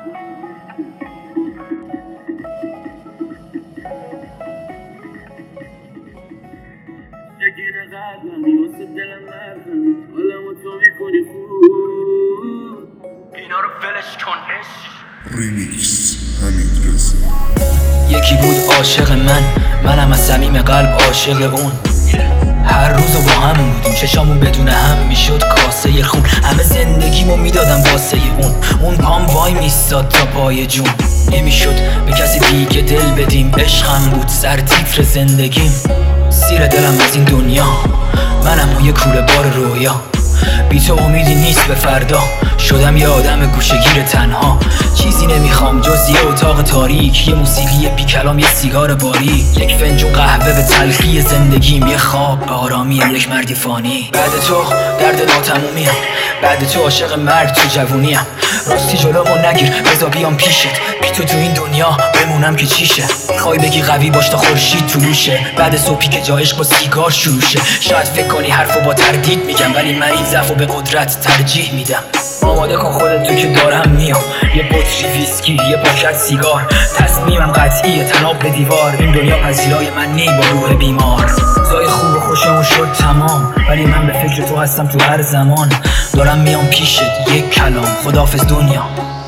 یکی نقدم واسه دلم مردم حالمو تو میکنی خوب اینا رو ولش کن ریمیکس حمید رضا. یکی بود عاشق منم از صمیم قلب عاشق اون. هر روزو با هم بودیم، چشامون بدون هم میشد کاسه خون. همه زندگیمو میدادم واسه اون پام وای میستاد تا پای جون. نمیشد به کسی دیگه دل بدیم، عشقم بود سر تیتر زندگیم. سیر دلم از این دنیا، منم یه کوره بار رویا. بی تو امیدی نیست به فردا، شدم یه آدم گوشه‌گیر تنها. چیزی نمیخوام جز یه اتاق تاریک، یه موسیقی بی کلام، یه سیگار باریک، یک فنجون قهوه به تلخی زندگیم، یه خواب به آرامی یک مردی فانی. بعد تو درد ناتمومیم، بعد تو عاشق مرگ تو جوونیم. راستی جلومو نگیر بذار بیام پیشت، بی تو تو این دنیا بمونم که چیشه. میخوای بگی قوی باش تا خورشید طلوعشه، بعد صبحی که جا عشق با سیگار شروع شه. شاید فکر کنی حرفو با تردید میگم، ولی من این ضعفو به قدرت ترجیح میدم. آماده کن خودت تو که دارم میام، یه بطری ویسکی، یه پاکت سیگار. تصمیمم قطعیه تناب به دیوار، این دنیا پذیرای من نی با روح بیمار. زای خوب و خوشمون شد تمام، ولی من به فکر تو هستم تو هر زمان. دارم میام پیشت یک کلام، خداحافظ دنیا.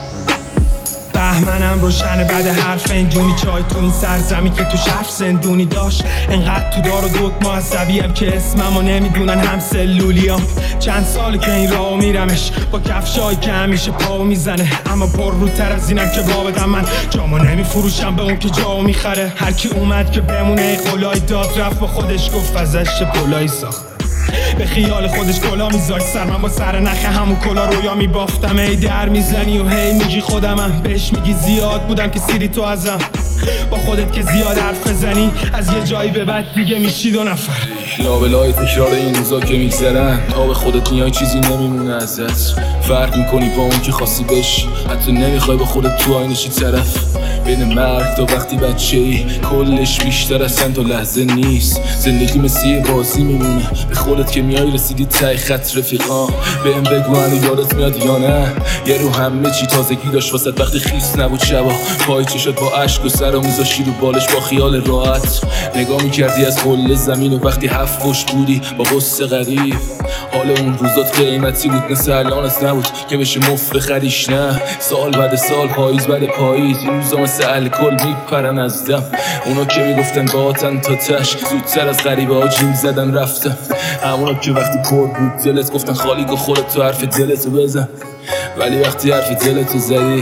بهمنم روشنه بعد هر فنجونی چای تو این سرزمین که تو شهر زندونی داشت. انقدر تو دار و دوت معصبیم که اسممو نمیدونن هم سلولیام. چند ساله که این راهو میرمش با کفشایی که همیشه پاو میزنه، اما پر روتر از اینم که بابدم. من جامو نمیفروشم به اون که جاو میخره. هر کی اومد که بمونه قولای داد رفت با خودش گفت ازش پولایی ساخت. به خیال خودش کلا میذاری سر، من با سر نخ همون کلا رویا میبافتم. ای در میزنی و هی میگی خودمم، بهش میگی زیاد بودم که سیری تو ازم. با خودت که زیاد حرف بزنی از یه جایی به بعد دیگه میشی دو نفر. لابلای تکرار این روزا که میگذرن، تا به خودت میای چیزی نمیمونه ازت. فرق میکنی با اون که خاصی بشی، حتی نمیخوای با خودت تو آینشی طرف. بین مرگ تا وقتی بچه‌ای کلش بیشتر از چند تا لحظه نیست. زندگی مثل یه بازی میمونه، به خودت که میای رسیدی ته خط رفیقا. بهم بگو هنو یادت میاد یا نه، یه رو همه چی تازگی داشت واسه وقتی خیس نبود شبا. پای چشات با اشک و سر و میذاشی رو بالش با خیال راحت. نگاه میکردی از کل زمین و وقتی هفت پشت بودی با قصه غریب. حال اون روزات قیمتی بود مثل الانت نبود که بشه مفت بخریش. نه سال بعد سال، پاییز بعد پاییز، این روزا مثل الکل میپرن از دم. اونا که میگفتن باهاتن تا تش، زودتر از غریبه ها جیم زدن رفتن. همونا که وقتی پر بود دلت گفتن خالی گو خودت تو حرف دلتو بزن، ولی وقتی حرف دلتو زدی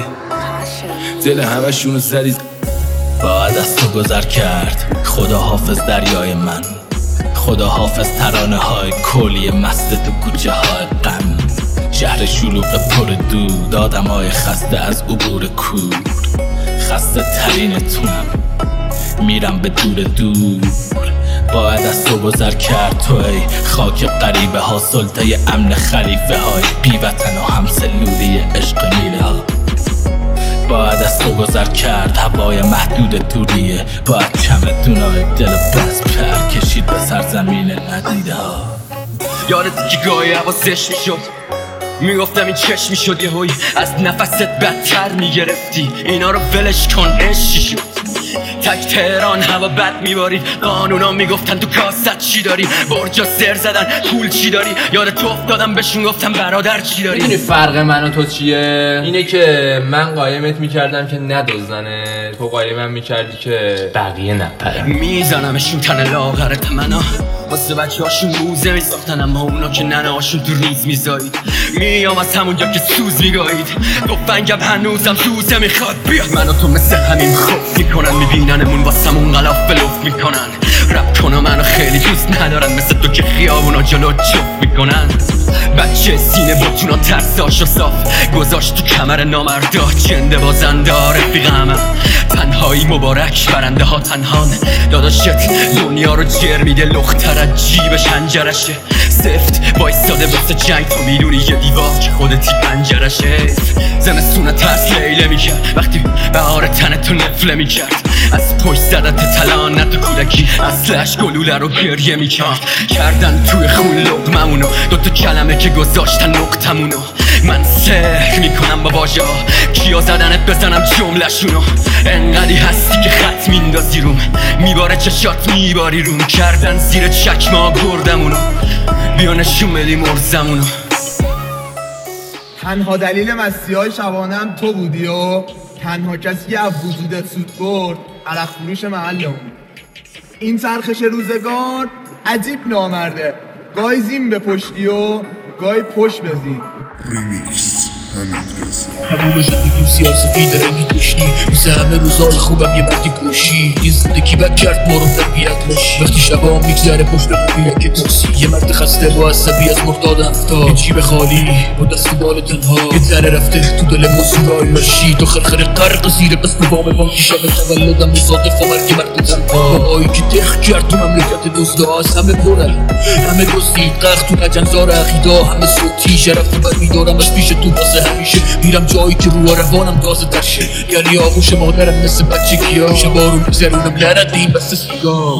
دل همشونو زدی. باید از تو گذر کرد، خدا حافظ دریای من. خدا حافظ ترانه های کلی مست تو کوچه های غم. شهر شلوغ پر دود، آدم های خسته از عبور کور. خسته ترینتونم، میرم به دور دور. باید از تو گذر کرد تو ای خاک غریبه ها، سلطه امن خلیفه های بی وطن و همسلولی عشق میله ها. باید از تو گذر کرد هوای محدود دوریه، باید چمدونای دل بس پر کشید به سرزمین ندیده ها. یادت که گاهی حواسش میشد، میگفتم این چشم میشد یه هوی از نفست بدتر میگرفتی. اینا رو ولش کن عشقی شد، تک تهران هوا بد میبارید. قانونا میگفتن تو کاست چی داری، برجا سر زدن پول چی داری. یاد تو افتادم بهشون گفتم برادر چی داری. میدونی فرق من و تو چیه؟ اینه که من قایمت میکردم که ندزدنه، تو قایمم میکردی که بقیه نپرن. میزنمشون تن لاغر تمنا، واسه بچه هاشون موزه میساختن، اما اونا که ننه هاشون تو ریز میزایید. میام از همونجا که سوز میگایید، تفنگم هنوزم سوزه میخواد بیاد. من و تو مثل همین خوف میکنن، میبیننمون واسمون غلاف بلوف میکنن. رپ کنم منو خیلی دوست ندارن، مثل تو که خیابونا جلو جفت میکنن. بچه سینه بطونا ترساشو صاف گذاشت تو کمر نامردا، چنده بازنده رفیقم. تنهایی مبارک برنده ها تنهان، داداشت دنیا رو جر میده لختر از جیب شنجرشه. سفت بایستاده واسه جنگ، تو میدونی یه دیوار که خودتی پنجرشه. زمستونه ترس لیله میکرد وقتی بهار تن تو نفله میکرد. از پشت زدت تلانت کودکی اصلش گلوله رو گریه میکرد کردن توی خون لقممونو دوتا کلمه که گذاشتن نقطمونو من سحر میکنم با واژه ها کیا زدنت بزنم جمله‌شونو انقدی هستی که خط میندازی روم میباره چشات میباری روم کردن زیر چکمه ها گردمونو بیا نشون بدیم ارزمونو تنها دلیل مسیحای شبانم تو بودی و تنها کسی که از وجودت سود برد عرق فروش محلمون. این چرخش روزگار عجیب نامرده، گاهی زین به پشتی و گاهی پشت بزین. ریمیکس حمیدرضا. همون زندگیم سیاسفید رنگی داشتی مثل همه روزای خوبم یه مردی کشی این زندگی بد کرد ما رو تربیت باشی وقتی شبا میگذره پشت روی که تاکسی یه مرد خسته با عصبی از مرداد افتاد یه جیب خالی با دست بال تنها یه ذره رفته تو دل موسیقای لاشی تو خرخر قرق زیر بس به وام بانکی شب تولدم مصادف و مرگ مرد تنها بابایی که تخ کرد تو مملکت دوستا از همه پرن همه دوستی قخ تو نجنزار عقیدا همه صوتی شرف تو برمیدارم از پیش تو واسه همیشه میرم جایی که رو روانم تازه ترشه یعنی آغوش مادرم مثل بچگیا شبا رو میگذرونم لردیم بس سیگار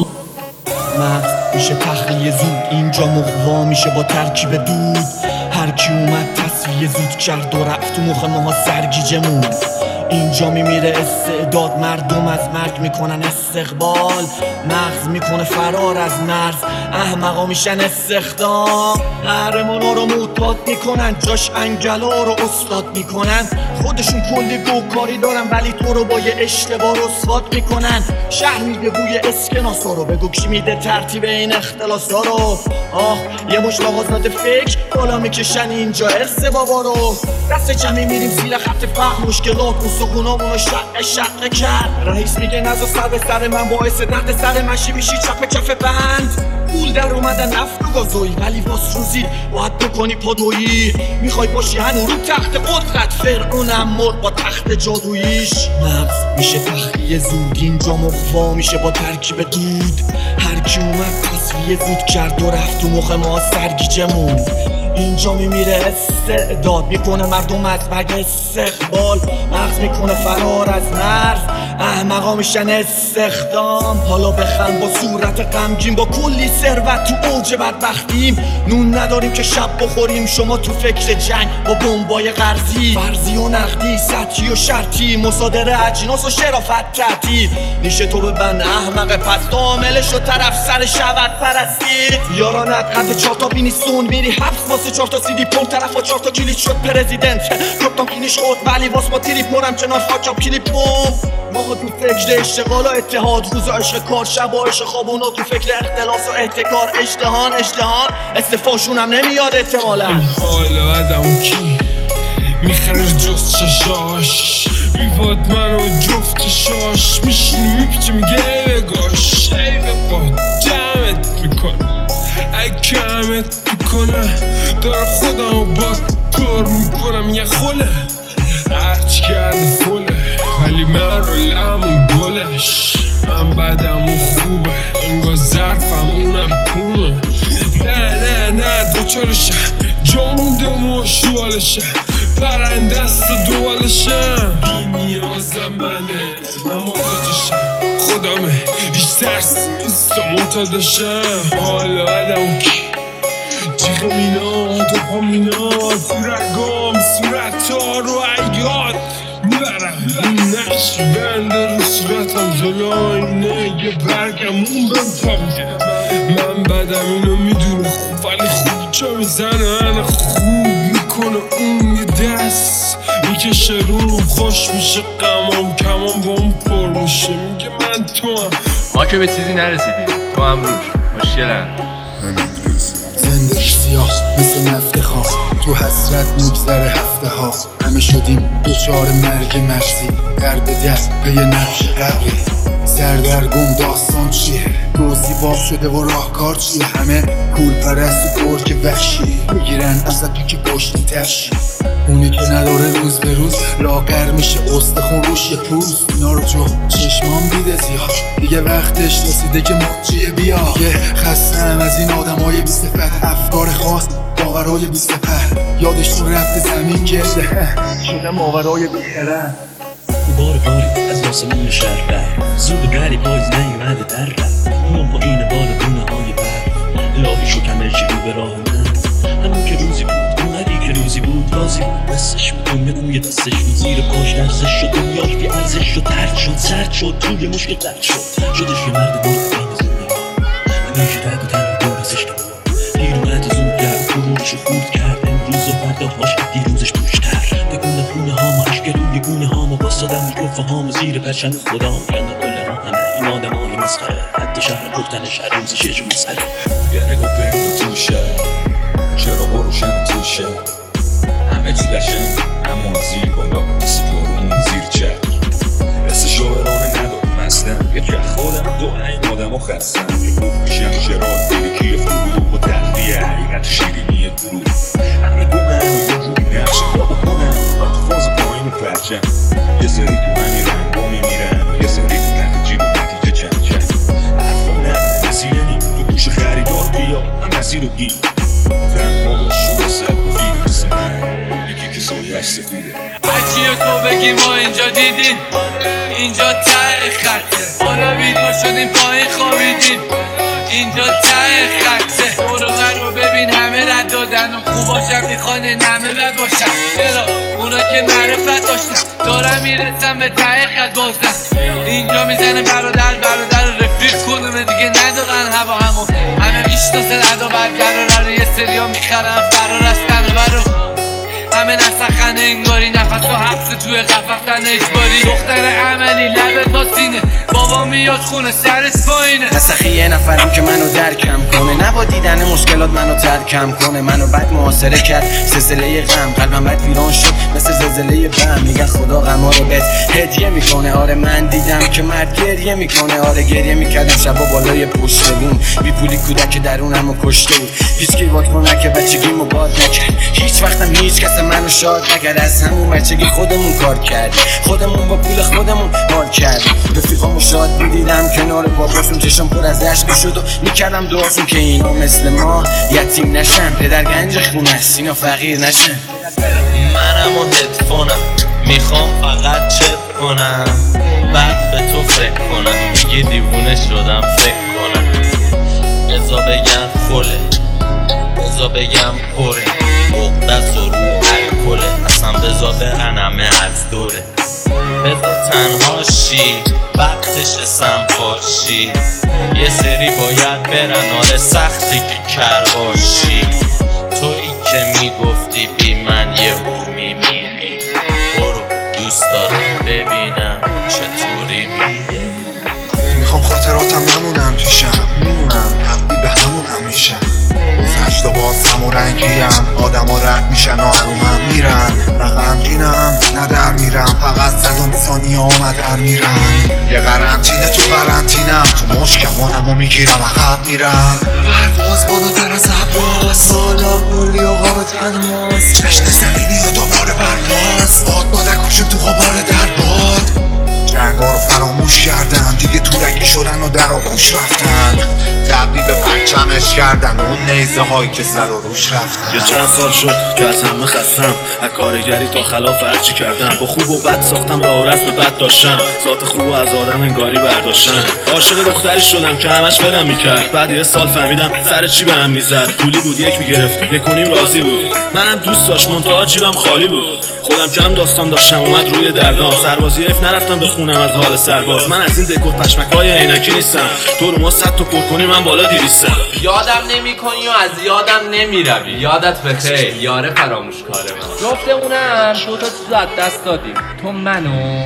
مغز میشه تخلیه زود اینجا مقوا میشه با ترکیب دود هر کی اومد تصفیه زود کرد و رفت تو مخ ماها سرگیجمون اینجا میمیره استعداد مردم از مرگ میکنن استقبال مغز میکنه فرار از مرز احمقا میشن استخدام قهرمانا رو معتاد میکنن جاش انگلا رو استاد میکنن خودشون کلی گوکاری دارن ولی تو رو با یه اشتباه رسوات میکنن شهر میده بوی اسکناسا رو بگو کی میده ترتیب این اختلاسا رو آه یه مش مغازات فکر بالا میکشن اینجا ارث بابا رو دست جمعی میریم زیر خط فقر مشکلات سکونامونو شق کرد رئیس میگه نزا سر به سر من باعث درد سر منشی میشی چپ بند پول در اومدن نفت و گازویی ولی واس روزی باید بکنی پادویی میخوای باشی هنو رو تخت قدرت فرعونم مرد با تخت جادوییش مغز میشه تخلیه زود اینجا مقوا میشه با ترکیب دود هر کی اومد تصفیه زود کرد و رفت تو مخ ما سرگیجمون اینجا میمیره استعداد میکنه مردم از مرگ استقبال مغز میکنه فرار از مرز احمقا میشن استخدام حالا بخند با صورت غمگین با کلی ثروت تو اوج بدبختیم نون نداریم که شب بخوریم شما تو فکر جنگ با بمبای قرضی فرضی و نقدی سطحی و شرطی مصادره اجناس و شرافت تعطیل نیشه تو ببند احمق پس عاملش و طرف سر شود پرستی یارانت قد 4 تا بینیستون میری حبس واسه 4 تا CD پر طرف و 4 تا کلیت شد پرزیدنت کپتان کینیش خود ولی واس با تیری پرم کنار خاکم کلیپم ما تو فکر اشتغال و اتحاد روز عشق کار شب و عشق خوابونا تو فکر اختلاس و احتکار اجتهان استفاشون هم نمیاد احتمالا حالا ادمو کی میخره جست چشاش میفاد منو جفت چشاش میشینی میپیچه میگه بگاش ای بپا جمعت میکنم ای کمت میکنم دار خودمو باز کار میکنم یه خوله هرچی کرده فله ولی من رو لمون گلش من بدم و خوبه انگاه ظرفم اونم پونه نه دوچارشم جامونده موشوالشم برنده است دوالشم بی نیازم من محتاجشم خودمه هیچ ترس نیست و معتادشم حالا ادم کی جیغ میناد و پامیناد رگام صورت ها رو عیاد میبرم این نقش بنده رو صورتم جلو آینه یه برگم اون بنتم من بدم اینو میدونه خوب ولی خوب چه میزنه خوب میکنه اون یه دست میکشه رو خوش میشه قمام کمام با اون پر میشه میگه من تو هم ما که به چیزی نرسیدیم تو هم روش مشکلم زندگی سیاه مثل نفت خاص تو حسرت میگذره هفته ها همه شدیم دوچار مرگ مرزی درد دست به یه نقش قبلی سردرگم داستان چیه روزی باب شده و راهکار چیه همه پول پرست و که وحشی میگیرن ازت تو که پشتی ترشی اونی که نداره روز به روز لاغر میشه استخون روش یه پوز اینا رو جو چشمام دیده زیاد دیگه وقتش رسیده که ماجیه بیا یه خستم از این آدمای بی صفت افکار خاص باورای بی صفت یادشون رفته زمین گرده شده ماورای بی خرد باری از آسمون شهر بر زود گری پاییز نیومده در رفت میام پایین بال بونه های بر الهی شکمه که رو به راه من همون که روزی بود اومدی که روزی بود رازی بود دستش بود اون دستش بود زیر پاش لرزش شد دنیاش بی ارزش شد ترد شد سرد شد توی مشکل درد شد شدش یه مرد بود بین زنده همیشه تک و تنها دور ازش دارم دیرومت زود کرد فروش خورد کرد امروز و فرداهاش دیروزش پوشتر به گونه هامو عشق روی گونه هامو باستادم میکروفه هامو زیر پرچم خدا میکنه کل ها همه این آدم های مسخره حد شهر گفتنش هر روزش یه جو مسخره یه نگاه بریم تو شهر چرا بروشن تو شهر همه چی قشنگ اما زیر بالا مثل بارون زیر چرک مثل شاعرانه ندارم اصلا یه که خودم دو این آدم ها خستم یه گفت میشم شراد دیرکی فروغ و تخلیه حقیقت شیرینی دروغ همه گونه و یه جوری نقش بابا کنم تو فاز پایین و پرچم یه سری تو همین رنگ با میمیرن یه سری تو تحت جیب و نتیجه چند چند حرفا نه نسیرنی تو گوش خریدار بیا هم نسیر و گیر تنها با شروع سب و فیل مثل من یکی که سایش سفیده هرچی تو بگی ما اینجا دیدیم اینجا ته خطه بالا بیدار شدیم پایین خوابیدیم اینجا ته خطه برو رو ببین همه رد دادن و خوب باشم میخوان نمه بد باشم چرا اونا که معرفت داشتن دارم میرسم به ته خط بازن اینجا میزنه برادر رو رفیق کنه دیگه ندارن هوا همه میشناسه رد و برگر رو یه سریا میخرن فرار از تنه همه نسخن انگاری نفس و حبس توی قففتن اجباری دختر عملی لبه تا سینه بابا میاد خونه سرش پایینه نسخی یه نفرم که منو درکم کنه نبا دیدن مشکلات منو ترکم کنه منو بد محاصره کرد سلسله غم قلبم بد ویران شد مثل زلزله بم میگن خدا غما رو بهت هدیه میکنه آره من دیدم که مرد گریه میکنه آره گریه میکردم شبا بالای پشت بوم بی پولی کودک درونمو کشته بود هیچکی واکنه که بچگیمو باد نکرد هیچ وقتم هیچ کس منو شاد نکرد از همون بچگی خودمون کار کرد خودمون با پول خودمون مال کرد رفیقامو شاد میدیدم کنار باباشون چشم پر از اشک شد و میکردم دعاشون که اینا مثل ما یتیم نشن پدر گنج خونه است اینا فقیر نشن منم و هدفونم میخوام فقط چپ کنم بعد به تو فکر کنم میگی دیوونه شدم فکر کنم بزا بگم خله بزا بگم پره بغدست و رو الکله اصلا بزا برنمه از دوره بزا تنها شی وقتش سنباشی یه سری باید برن آره سختی که کر باشی تویی که میگفتی بی من یه رو میمیری برو دوست دارم ببینم چطوری میری میخوام خاطراتم نمونم پیشم میمونم حقی به همون همیشه فشتا بازم و رنگیم آدم ها رد میشن و هم میرن غمگینم نه در میرم فقط صدام ثانیه آمد در میرم یه قرنطینه تو قرنطینم تو مشکمانم و میگیرم عقب میرم پرواز بالاتر از عباس سالا بولی و غاب تنماس جشن زمینی و دوباره پرواز باد کشم تو غبار در باد جنگا رو فراموش کردن دیگه تو رنگی شدن و در آغوش رفتن تبدیل به پرچمش کردن اون نیزه هایی که سر و روش رفتن یه چند سال شد که از همه خستم از کارگری تا خلاف هرچی کردم با خوب و بد ساختم راه و رسم بد داشتم ذات خوب و از آدم انگاری برداشتم عاشق دختری شدم که همش ولم میکرد بعد یه سال فهمیدم سر چی به هم میزد پولی بود یک میگرفت یکونیم راضی بود منم دوست داشت منتها جیبم خالی بود خودم کم داستان داشتم اومد روی دردام سربازی اف نرفتم بخونم از حال سرباز من از این دکور پشمکای عینکی نیستم تو رو ما 100 تا پر کنی من بالا 200 یادم نمی کنی و از یادم نمی روی یادت بخیر یاره فراموشکار من جفتمونم دو تا چیز از دست دادیم تو من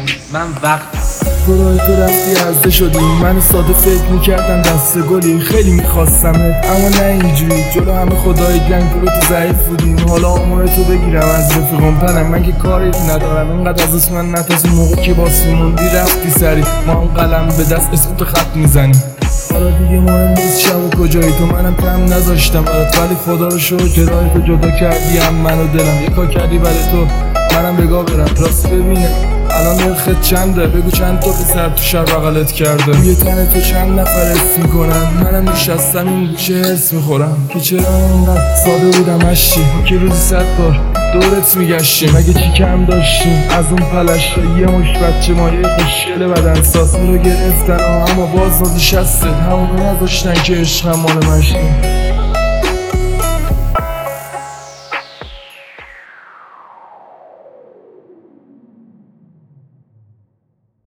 وقت خدای تو رفتی عزده شدیم من ساده فکر میکردم دست گلی خیلی میخواستمت اما نه اینجوری جلو همه خدای گنگ رو تو ضعیف بودیم حالا آمار تو بگیرم از رفیقم تنم من که کاری ندارم اینقدر از اسم من نتاز موقع که باسی موندی رفتی سری ما هم قلم به دست اسم تو خط میزنیم حالا دیگه مهم نیست شب و کجایی تو منم کم نذاشتم برات ولی خدا رو شکر که راه تو جدا کردی هم منو دلم یه کار کردی برای تو منم بگاه برم راست ببینم الان نرخت چنده بگو چند تا پسر تو شهر بغلت کرده یه تن تو چند نفر حس میکنم منم نشستم این گوشه حس میخورم که چرا اینقدر ساده بودم اشی که روزی 100 بار دورت میگشتیم اگه چی کم داشتیم از اون پلشتا یه مش بچه مایه خوشگل بدن ساز رو گرفتن اما باز نازش هستت همونو نذاشتن که عشق هم مال مشتیم